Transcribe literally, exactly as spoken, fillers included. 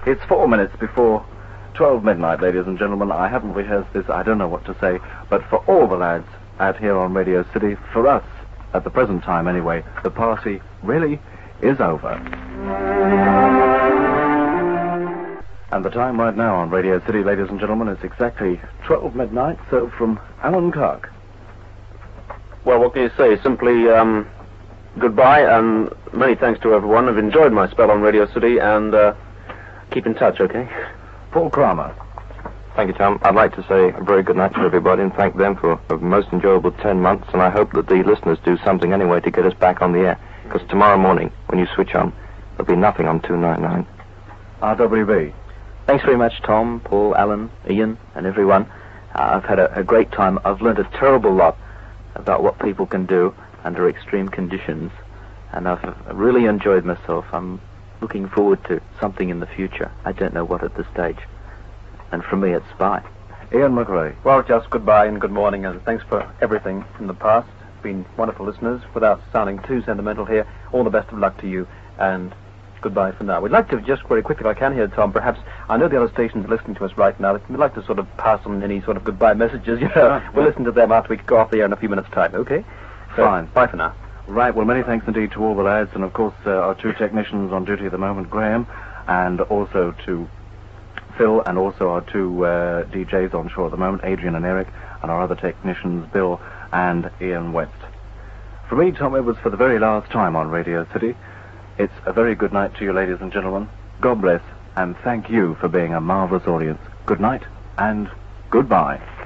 It's four minutes before twelve midnight, ladies and gentlemen. I haven't rehearsed this. I don't know what to say. But for all the lads out here on Radio City, for us, at the present time anyway, the party really is over. And the time right now on Radio City, ladies and gentlemen, is exactly twelve midnight. So from Alan Clark. Well, what can you say? Simply, um, goodbye and many thanks to everyone. I've enjoyed my spell on Radio City and uh, keep in touch, okay? Paul Kramer. Thank you, Tom. I'd like to say a very good night to everybody and thank them for a most enjoyable ten months, and I hope that the listeners do something anyway to get us back on the air, because tomorrow morning, when you switch on, there'll be nothing on two ninety-nine. R W B. Thanks very much, Tom, Paul, Alan, Ian, and everyone. Uh, I've had a, a great time. I've learned a terrible lot about what people can do under extreme conditions, and I've really enjoyed myself. I'm looking forward to something in the future. I don't know what at this stage. And for me, it's bye. Ian McRae. Well, just goodbye and good morning, and thanks for everything in the past. Been wonderful listeners. Without sounding too sentimental here, all the best of luck to you, and goodbye for now. We'd like to just very quickly, if I can here, Tom, perhaps, I know the other stations are listening to us right now. We'd like to sort of pass on any sort of goodbye messages, you know. Yeah, we'll yeah. listen to them after we go off the air in a few minutes' time, okay? So, Fine. Bye for now. Right, well, many thanks indeed to all the lads, and of course uh, our two technicians on duty at the moment, Graham, and also to Phil, and also our two uh, D Js on shore at the moment, Adrian and Eric, and our other technicians, Bill and Ian West. For me, Tom Edwards, for the very last time on Radio City, it's a very good night to you, ladies and gentlemen. God bless, and thank you for being a marvelous audience. Good night, and goodbye.